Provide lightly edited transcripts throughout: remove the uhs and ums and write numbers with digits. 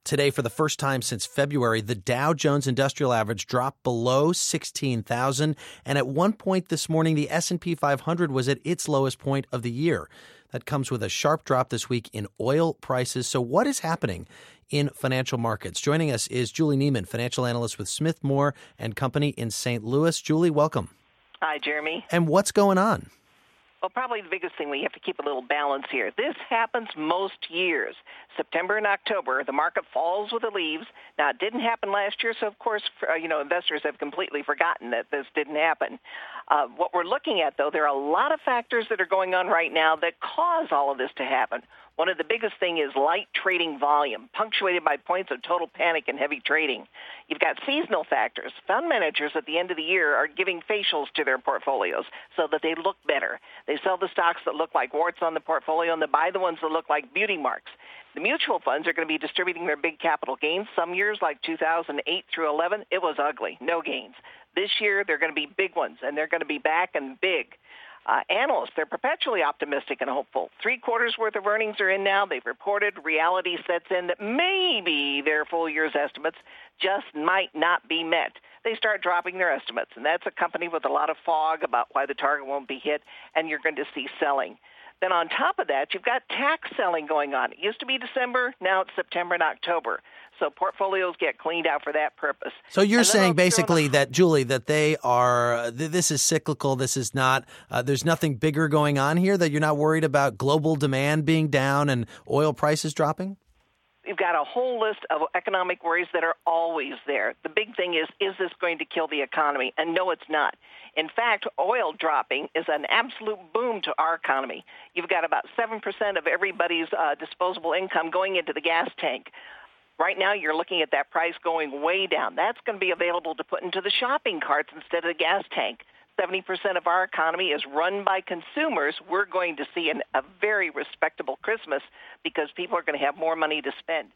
Today, for the first time since February, the Dow Jones Industrial Average dropped below 16,000. And at one point this morning, the S&P 500 was at its lowest point of the year. That comes with a sharp drop this week in oil prices. So what is happening in financial markets? Joining us is Julie Neiman, financial analyst with Smith Moore and Company in St. Louis. Julie, welcome. Hi, Jeremy. And what's going on? Well, probably the biggest thing, we have to keep a little balance here. This happens most years. September and October, the market falls with the leaves. Now, it didn't happen last year, so of course, investors have completely forgotten that this didn't happen. What we're looking at, though, there are a lot of factors that are going on right now that cause all of this to happen. One of the biggest thing is light trading volume, punctuated by points of total panic and heavy trading. You've got seasonal factors. Fund managers at the end of the year are giving facials to their portfolios so that they look better. They sell the stocks that look like warts on the portfolio and they buy the ones that look like beauty marks. The mutual funds are going to be distributing their big capital gains. Some years, like 2008 through 11, it was ugly, no gains. This year, they're going to be big ones, and they're going to be back and big. Analysts, they're perpetually optimistic and hopeful. 3 quarters worth of earnings are in now. They've reported. Reality sets in that maybe their full year's estimates just might not be met. They start dropping their estimates, and that's accompanied with a lot of fog about why the target won't be hit, and you're going to see selling. Then on top of that, you've got tax selling going on. It used to be December, now it's September and October. So portfolios get cleaned out for that purpose. So you're saying basically that, Julie, that they are, this is cyclical, this is not, there's nothing bigger going on here, that you're not worried about global demand being down and oil prices dropping? You've got a whole list of economic worries that are always there. The big thing is this going to kill the economy? And no, it's not. In fact, oil dropping is an absolute boom to our economy. You've got about 7% of everybody's disposable income going into the gas tank. Right now, you're looking at that price going way down. That's going to be available to put into the shopping carts instead of the gas tank. 70% of our economy is run by consumers. We're going to see a very respectable Christmas because people are going to have more money to spend.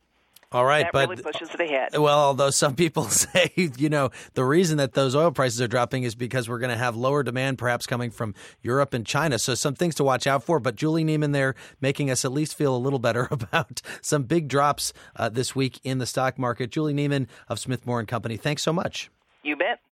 All right, that really pushes it ahead. Well, although some people say, the reason that those oil prices are dropping is because we're going to have lower demand perhaps coming from Europe and China. So some things to watch out for. But Julie Neiman there making us at least feel a little better about some big drops this week in the stock market. Julie Neiman of Smith Moore and Company, thanks so much. You bet.